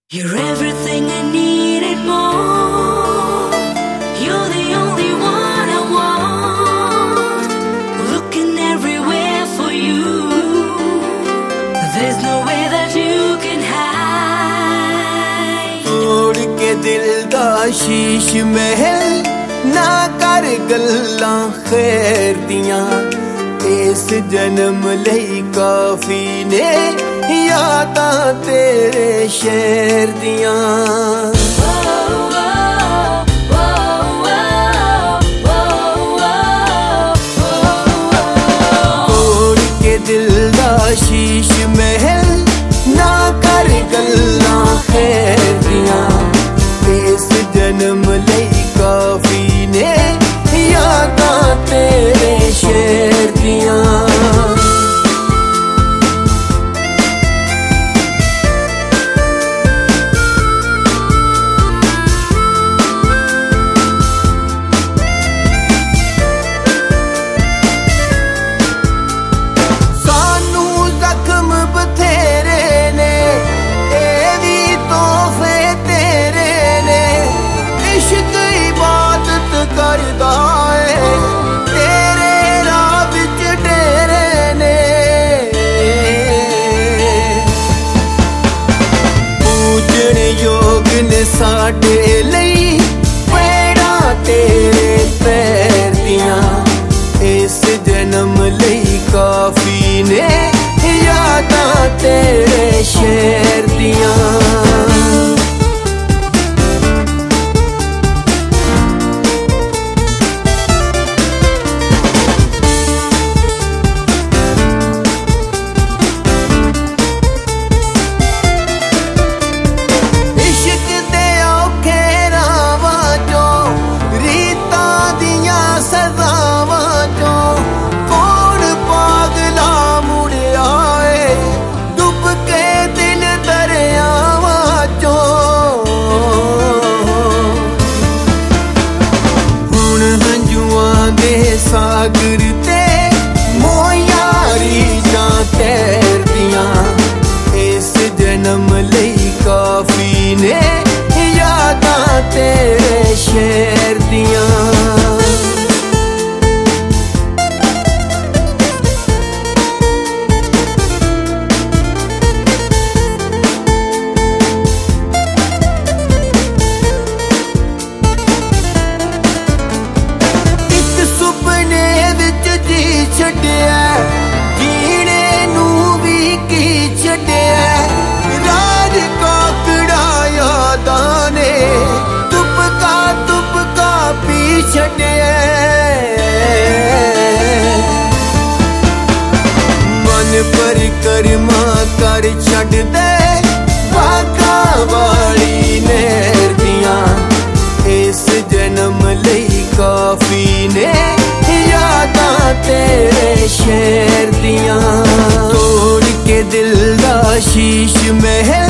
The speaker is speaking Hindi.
You're everything I need and more. You're the only one I want. Looking everywhere for you. There's no way that you can hide. तोड़ के दिल दा शीश महल ना कर गल्लां खैर दियां इस जन्म लई काफी ने यादां तेरे शहर दियां तोड़ के दिल दा शीश महल ना कर गल्लां खैर दियां इस जन्म लई काफी ने यादां तेरे शहर दियां साडे लई पैड़ा तेरे पैर दियां इस जन्म लई काफी ने यादां तेरे शहर दियां सागर ते मोयारी जां तैर दियां इस जन्म लई काफी ने यादां तेरे शहर दियां जीने नू भी की छड्डिया राज काकड़ा यादां ने तुपका पी छड्डिया मन पर करमा कर छड्ड दे वाका वाली नहर दियां इस जन्म लई काफी ने यादां तेरे शहर दियां तोड़ के दिल दा शीश महल